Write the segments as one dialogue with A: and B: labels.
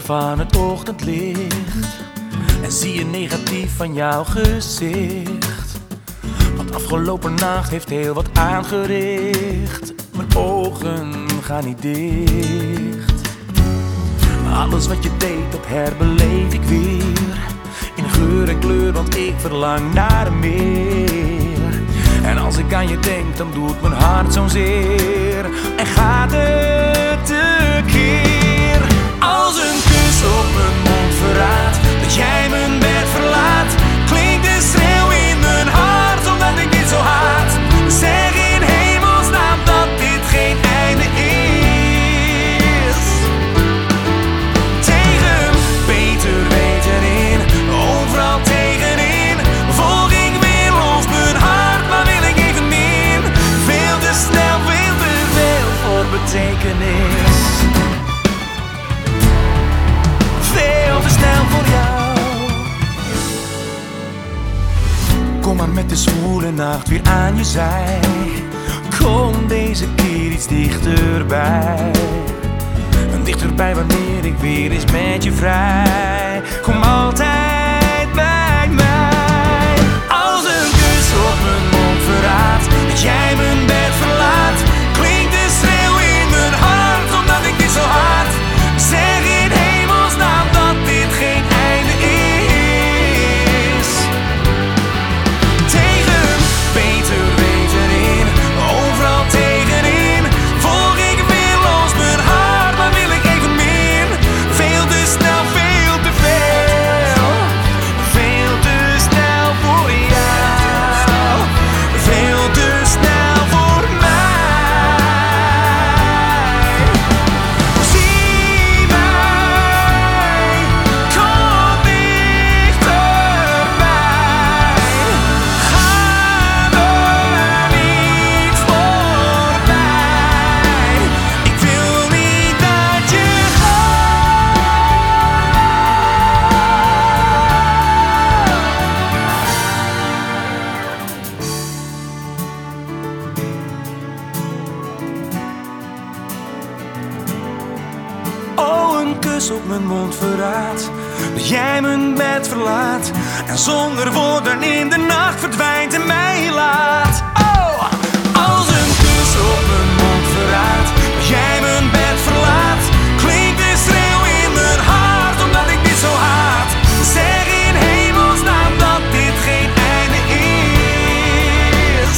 A: van het ochtendlicht en zie je negatief van jouw gezicht. Want afgelopen nacht heeft heel wat aangericht. Mijn ogen gaan niet dicht. Maar alles wat je deed, dat herbeleef ik weer. In geur en kleur, want ik verlang naar meer. En als ik aan je denk, dan doet mijn hart zo'n zeer. En gaat het tekeer. Als een kus op mijn mond verraadt dat jij mijn bed verlaat, klinkt de schreeuw in mijn hart omdat ik dit zo haat. Zeg in hemelsnaam dat dit geen einde is. Tegen beter weten in, overal tegenin, volg ik weer los mijn hart, maar wil ik even meer. Veel te snel, veel te veel voor betekenis. Veel te snel voor jou. Kom maar met de zwoele nacht weer aan je zij. Kom deze keer iets dichterbij. Dichterbij wanneer ik weer eens met je vrij. Kom altijd bij mij. Als een kus op mijn mond verraadt dat jij mijn bed verlaat, klinkt de schreeuw in mijn hart omdat ik dit zo haat. Zeg in hemelsnaam dat dit geen einde is. Tegen beter weten in, overal tegenin, volg ik weer los mijn hart, maar wil ik even meer. Veel te snel, veel te veel. Veel te snel voor jou. Veel te snel voor mij. Zie mij, kom dichterbij. Ga me niet voorbij. Ik wil niet dat je Oh, een kus op mijn mond verraadt dat jij mijn bed verlaat en zonder woorden in de nacht verdwijnt en mij laat. Oh, als een kus op mijn mond verraadt dat jij mijn bed verlaat, klinkt de schreeuw in mijn hart omdat ik dit zo haat. Zeg in hemelsnaam dat dit geen einde is.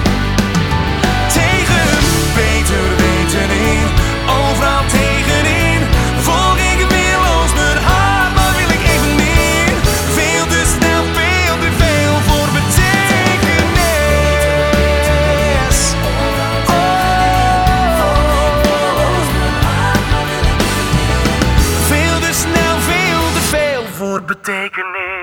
A: Tegen beter weten in, overal tegenin, volg ik weer los mijn hart, maar wil ik even meer. Veel te snel, veel te veel voor betekenis. Oh, veel te snel, veel te veel voor betekenis.